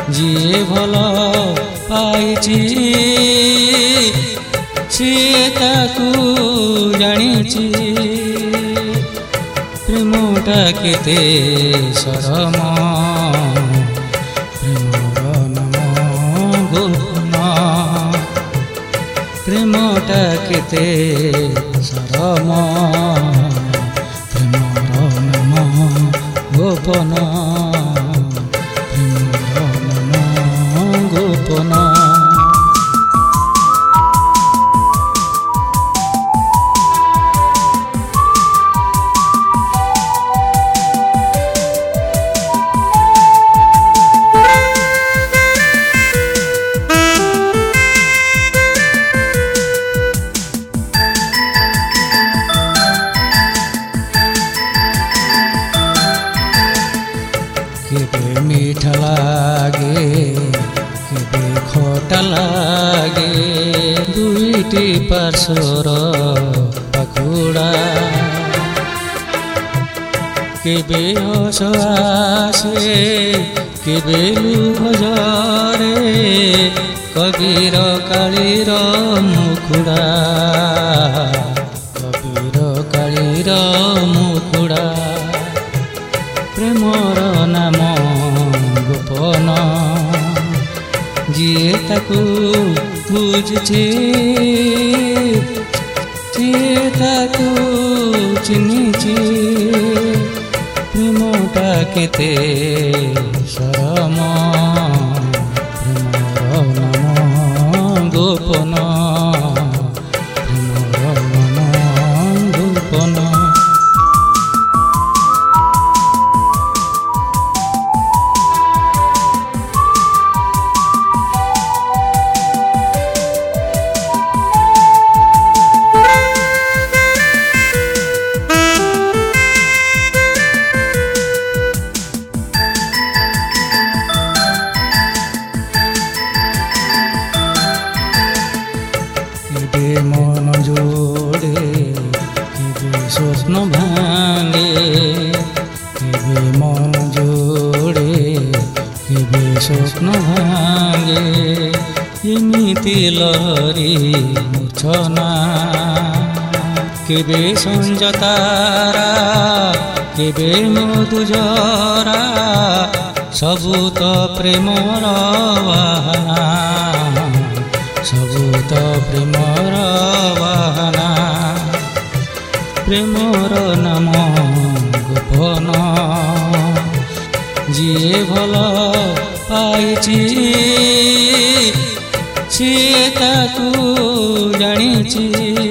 ଯିଏ ଭଲ ପାଇଛି ସିଏ ତାକୁ ଜାଣିଛି। ପ୍ରେମଟା କେତେ ସରମ, ପ୍ରେମର ନାମ ଗୋପନ। ପ୍ରେମଟା କେତେ ସରମ, ପ୍ରେମର ନାମ ଗୋପନ। କେବେ ମିଠା ଲାଗେ କେବେ ଖଟା ଲାଗେ, ଦୁଇଟି ପାର୍ଶ୍ୱର ପାଖୁଡ଼ା। କେବେ ହସ ଆସେ କେବେ ଲୁହ ଝରେ, କବିର କାଳିର ମୁକୁଡ଼ା, କବିର କାଳିର ମୁକୁଡ଼ା। ପ୍ରେମର ନାମ ଗୋପନ, ଯିଏ ତାକୁ ବୁଝିଛି ସିଏ ତାକୁ ଚିହ୍ନିଛି। ପ୍ରେମଟା କେତେ ସରମ, ପ୍ରେମର ନାମ ଗୋପନ, ପ୍ରେମର ନାମ ଗୋପନ। কেবে মন জোড়ে কেবে স্বপ্ন ভাঙে, কেবে মন জোড়ে কেবে স্বপ্ন ভাঙে। এমিতি লহরি মূর্ছনা, কেবে সঞ্জ তারা কেবে মধু ঝরা, ସବୁ ତ ପ୍ରେମର ବାହାନା, ସବୁ ତ ପ୍ରେମର ବାହାନା। ପ୍ରେମର ନାମ ଗୋପନ, ଯିଏ ଭଲ ପାଇଛି ସିଏ ତାକୁ ଜାଣିଛି।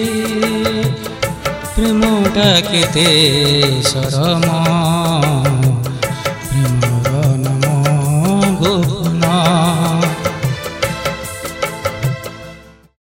ପ୍ରେମଟା କେତେ ସରମ, ପ୍ରେମର ନାମ ଗୋପନ।